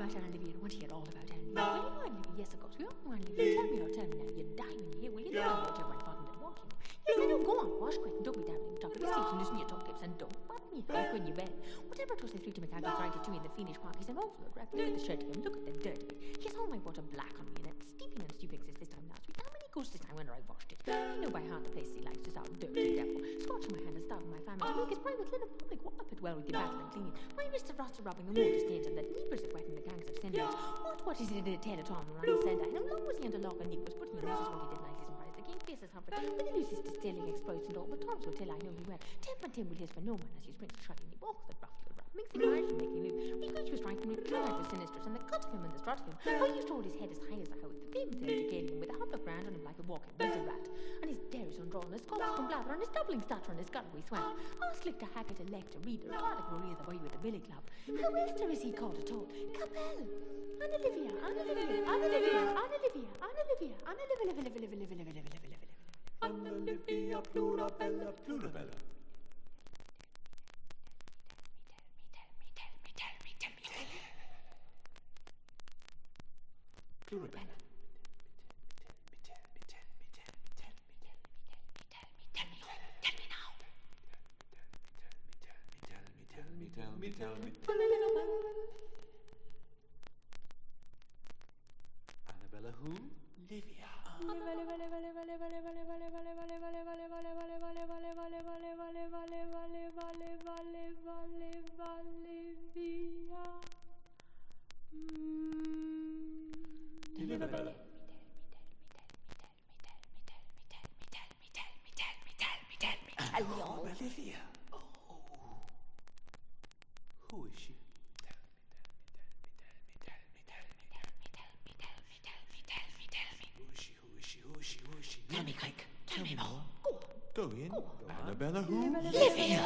about Olivia. I want to hear all about Olivia. Well, you know Olivia, yes, of course. We all know Olivia. Tell me now. You'd die when you hear. Will you know Olivia? Tell my father that walk, you know. Yes, I know. Go on. Wash quick and don't be dabbling. Talk to the seats and listen to your talk tips and don't button your head when you bed. Whatever it was they threw to McAggle's right to me in the Phoenix Park, he's an awful rap. Look at the shirt of him. Look at the dirt of it. He has all my butter black on me and it's steeping and stupid as this time last week. How many goes this time when I washed it? I know by heart the place he likes to start dirty devil. Scorching my hand and starving my family to make his private linen public. What up it well with your battle and cleaning? My wrists are rusted robbing the motor stains and the neighbours are wetting the gangs of cinders. What is it in a tale at all around the centre? And how long was he under lock and he was putting in this is what he did nicely and price. The king faces Humphrey with the loosest distilling exploits and all, but Tom's will tell I know he well. Temp and Tim will his for no man as he sprints shrugging. He walks the rough little rap, mixing Irish and making loose. We greet you striking with two eyes with sinisters and the cut of him and the strut of him. How he used to hold his head as high as a house, the pavement educating him with a hump of ground on him like a walking wizard rat. And his dares undrawn, his scoffs from blather, and his doubling stutter and his guttery swag. Oh, slick to Hackett elect a reader, Garlic Maria the boy with the billy club. How else there is he called at all? Capel! Anna Olivia, Anna Olivia, Anna Olivia, Anna Olivia, Anna Olivia, Anna Olivia, Anna Olivia, Plurabella, Plurabella. Plurabella. Tell me. Annabella who? Livia. Olivia. Who is she? Who is she? Tell me, quick. Tell me more. Go in. Annabella who? Livia.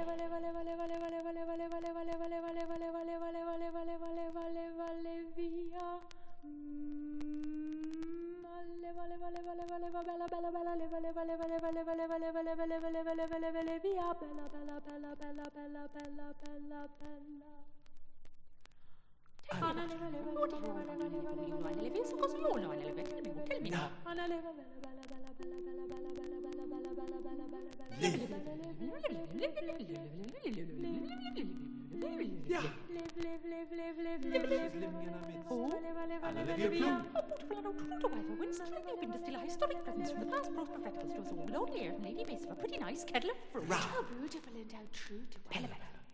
A pretty nice kettle of fruit. How beautiful and how true to Bella.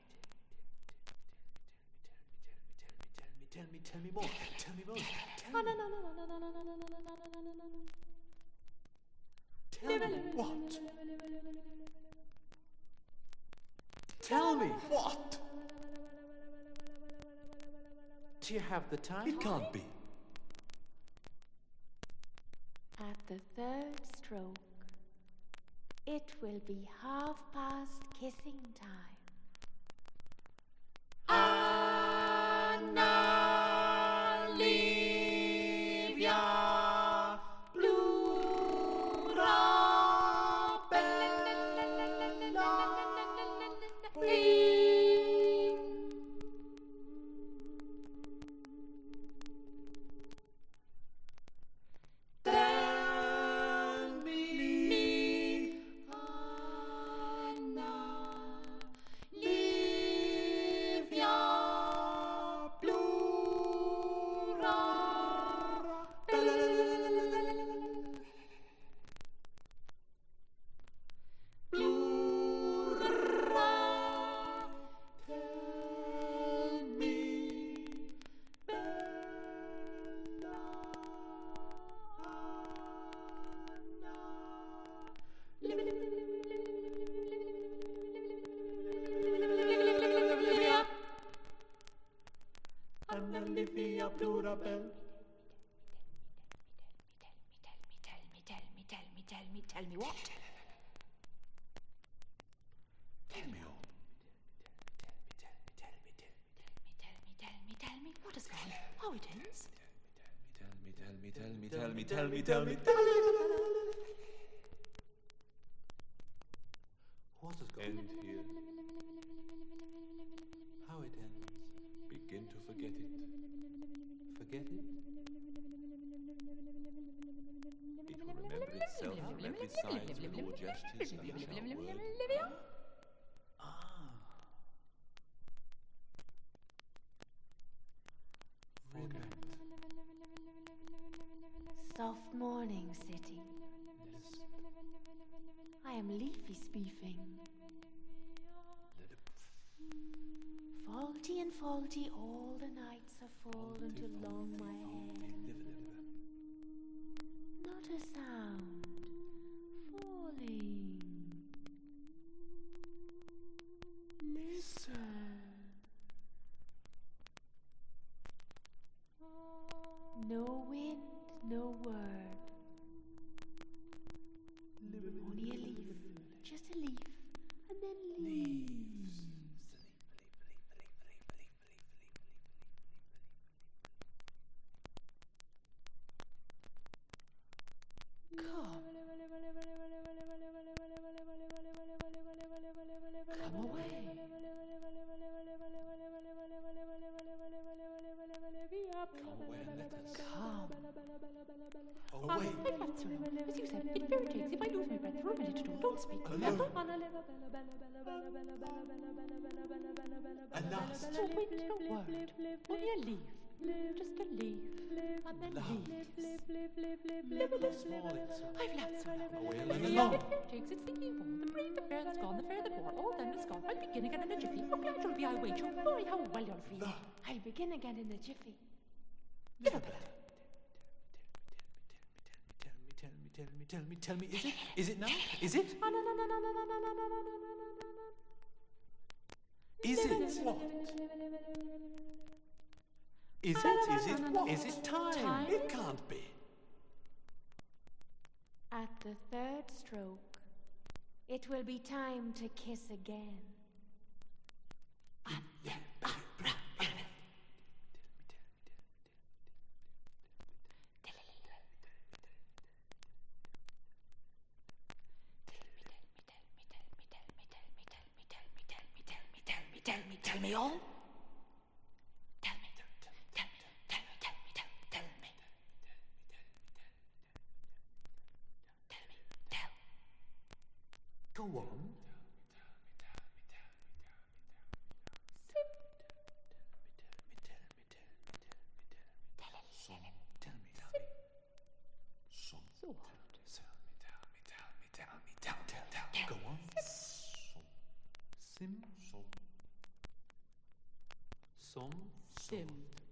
Tell me more. What? Tell me what? Do you have the time? It can't be. At the third stroke, it will be past kissing time. Anna Olivia Plurabella. Tell me what? Tell me all. Tell me. What is going on? How it ends? Tell me. What is going on? End here. How it ends. Begin to forget it. yourself every signs with all gestures and shout word. Forget. Soft morning, city. I am leafy speaking. Faulty and faulty, all the nights have fallen to long my head. Not a sound. Falling. Listen. No wind, no word. Only a leaf. Just a leaf. And then leaves. Come. Come away. Away. That's right. As you said, it very takes. If I lose my breath for a minute or two, don't speak. Remember? And last. No wind, no word. Only a leaf. Just a leaf. And then leaves. I've lads so now. Away It and along. takes. It's the evil. The brave, the fair, that's gone. The fair, the poor. All them that's gone. I'll begin again in a jiffy. How glad you'll be, I wait you. My, how well you'll feel. I'll begin again in a jiffy. Tell me, is it now? Is it? Is it what? Is it what? Is it time? It can't be. At the third stroke, it will be time to kiss again. Tell me all. Tell me. Go on. Go on. Sim. Som. Sim.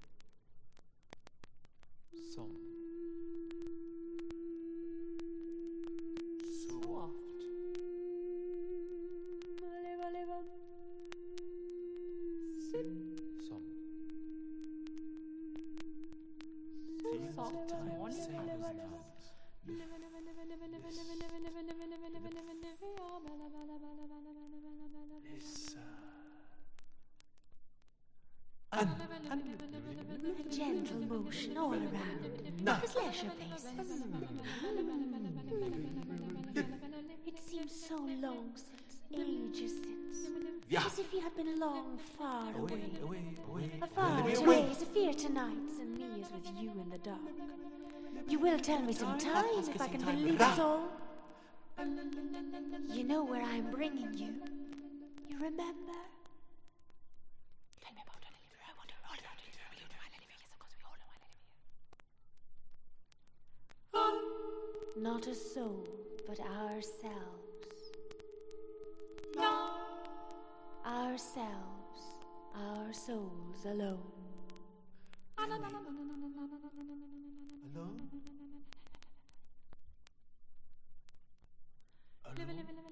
Som. Soft. Sim. Som. Soft. Morning. A gentle motion all around. His leisure paces. It seems so long since, ages since. Yeah. As if he had been long far away. Away. Far away as if here tonight, and me is with you in the dark. You will tell me some time if I can believe it all. You know where I'm bringing you. You remember? Tell me about Olivia. I wonder all about it. Will you know Olivia? Yes, of course we all know Olivia. Not a soul, but ourselves. Ourselves, our souls alone. Alone?